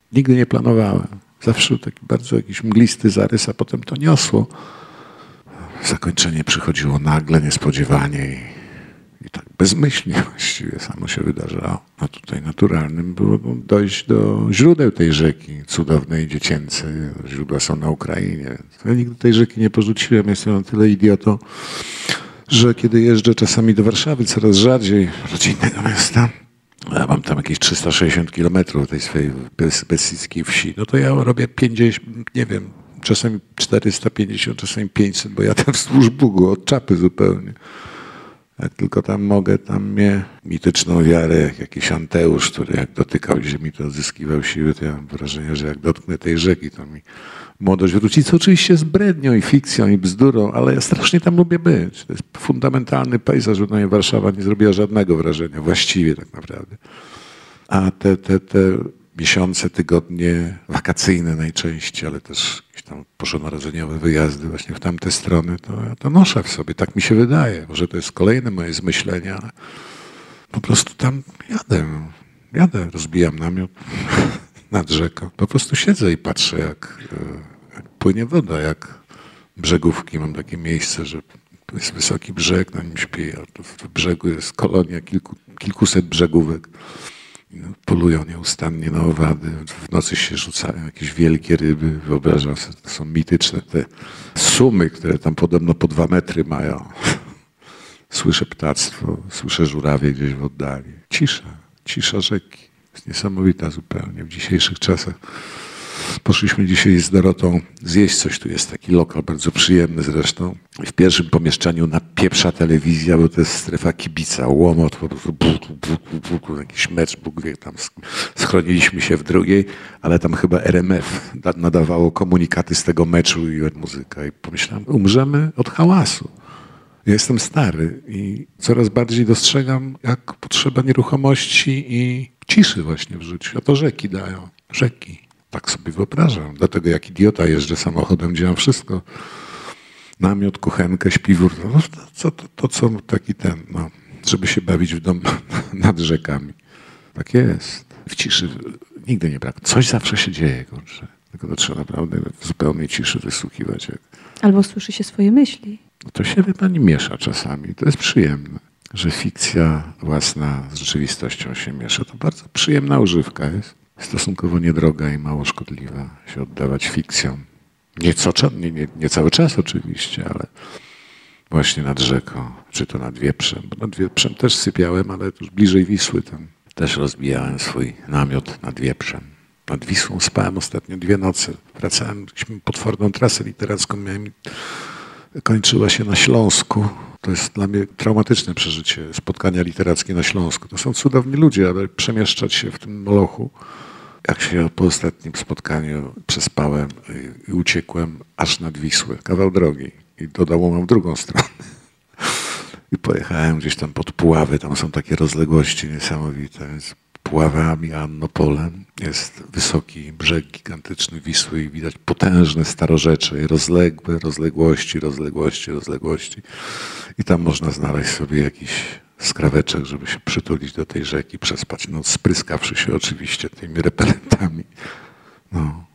Nigdy nie planowałem. Zawsze taki bardzo jakiś mglisty zarys, a potem to niosło. Zakończenie przychodziło nagle, niespodziewanie i tak bezmyślnie właściwie samo się wydarzało. A tutaj naturalnym było dojść do źródeł tej rzeki cudownej, dziecięcej. Źródła są na Ukrainie. Ja nigdy tej rzeki nie porzuciłem. Jestem na tyle idiotą, że kiedy jeżdżę czasami do Warszawy, coraz rzadziej, rodzinnego miasta, ja mam tam jakieś 360 kilometrów tej swojej beskidzkiej wsi, no to ja robię 50, nie wiem, czasami 450, czasami 500, bo ja tam wzdłuż Bugu, od czapy zupełnie. Jak tylko tam mogę, tam mnie mityczną wiarę, jak jakiś Anteusz, który jak dotykał ziemi, to odzyskiwał siły, to ja mam wrażenie, że jak dotknę tej rzeki, to mi młodość wróci, co oczywiście jest brednią i fikcją i bzdurą, ale ja strasznie tam lubię być. To jest fundamentalny pejzaż, że na mnie Warszawa nie zrobiła żadnego wrażenia, właściwie tak naprawdę. A te miesiące, tygodnie wakacyjne najczęściej, ale też jakieś tam bożonarodzeniowe wyjazdy właśnie w tamte strony, to ja to noszę w sobie, tak mi się wydaje. Może to jest kolejne moje zmyślenie, ale po prostu tam jadę, rozbijam namiot nad rzeką. Po prostu siedzę i patrzę, jak płynie woda, jak brzegówki. Mam takie miejsce, że tu jest wysoki brzeg, na nim śpię, a tu w brzegu jest kolonia kilkuset brzegówek. Polują nieustannie na owady. W nocy się rzucają jakieś wielkie ryby. Wyobrażam sobie, to są mityczne te sumy, które tam podobno po 2 metry mają. Słyszę ptactwo, słyszę żurawie gdzieś w oddali. Cisza rzeki. Jest niesamowita zupełnie w dzisiejszych czasach. Poszliśmy dzisiaj z Dorotą zjeść coś. Tu jest taki lokal bardzo przyjemny zresztą. W pierwszym pomieszczeniu napieprza telewizja, bo to jest strefa kibica. Łomot, po prostu jakiś mecz, Bóg wie, tam schroniliśmy się w drugiej, ale tam chyba RMF nadawało komunikaty z tego meczu i muzyka. I pomyślałem, umrzemy od hałasu. Ja jestem stary i coraz bardziej dostrzegam, jak potrzeba nieruchomości i ciszy właśnie w życiu. A to rzeki dają. Rzeki. Tak sobie wyobrażam. Dlatego jak idiota jeżdżę samochodem, gdzie mam wszystko. Namiot, kuchenkę, śpiwór. No, to co taki żeby się bawić w domu nad rzekami. Tak jest. W ciszy nigdy nie brak. Coś zawsze się dzieje, kurczę. Tylko to trzeba naprawdę w zupełnej ciszy wysłuchiwać. Albo słyszy się swoje myśli. No to się chyba nie miesza czasami. To jest przyjemne, że fikcja własna z rzeczywistością się miesza. To bardzo przyjemna używka jest. Stosunkowo niedroga i mało szkodliwa się oddawać fikcjom. Nie cały czas oczywiście, ale właśnie nad rzeką, czy to nad Wieprzem. Bo nad Wieprzem też sypiałem, ale już bliżej Wisły tam też rozbijałem swój namiot nad Wieprzem. Nad Wisłą spałem ostatnio 2 noce. Wracałem, potworną trasę literacką miałem. Kończyła się na Śląsku. To jest dla mnie traumatyczne przeżycie, spotkania literackie na Śląsku. To są cudowni ludzie, ale przemieszczać się w tym molochu. Jak się po ostatnim spotkaniu przespałem i uciekłem aż nad Wisłę, kawał drogi. I do domu mam drugą stronę. I pojechałem gdzieś tam pod Puławy, tam są takie rozległości niesamowite. Więc Puławami, Annopolem jest wysoki brzeg gigantyczny Wisły i widać potężne starorzecze i rozległe rozległości. I tam można znaleźć sobie jakiś skraweczek, żeby się przytulić do tej rzeki, przespać noc, spryskawszy się oczywiście tymi repelentami. No.